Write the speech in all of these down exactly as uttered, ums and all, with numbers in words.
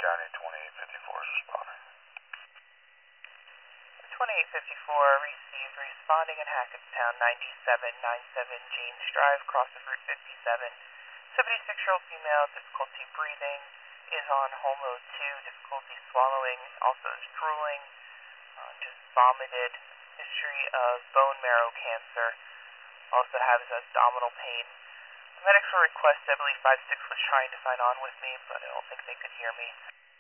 County, twenty-eight fifty-four is responding. twenty-eight fifty-four received responding in Hackettstown, ninety-seven ninety-seven James Drive, cross of Route fifty-seven. seventy-six-year-old female, difficulty breathing, is on home mode two, difficulty swallowing, also is drooling, uh, just vomited, history of bone marrow cancer, also has abdominal pain. The medics were requested. I believe five six was trying to sign on with me, but I don't think they could hear me.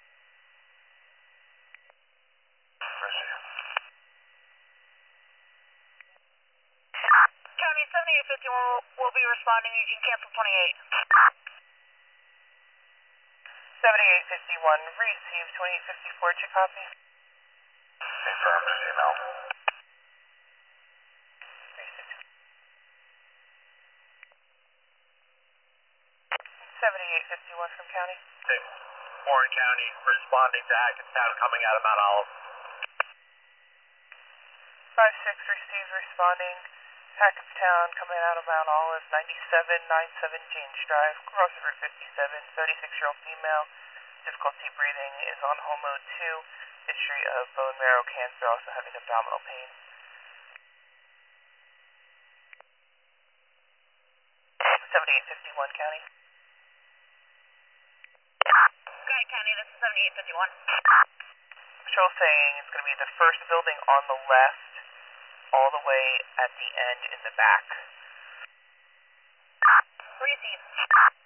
County seventy-eight fifty-one will, will be responding. You can cancel twenty-eight. seventy-eight fifty-one received. twenty-eight fifty-four, did you copy? Affirmed, email. seventy-eight fifty-one from County. Hey, Warren County responding to Hackettstown coming out of Mount Olive. five six received responding. Hackettstown coming out of Mount Olive, ninety-seven ninety-seven James Drive, cross Route fifty-seven, thirty-six-year-old female, difficulty breathing, is on home mode two, history of bone marrow cancer, also having abdominal pain. seventy-eight fifty-one County. Guy County, this is seventy-eight fifty-one. Show saying it's going to be the first building on the left, all the way at the end in the back. Receive.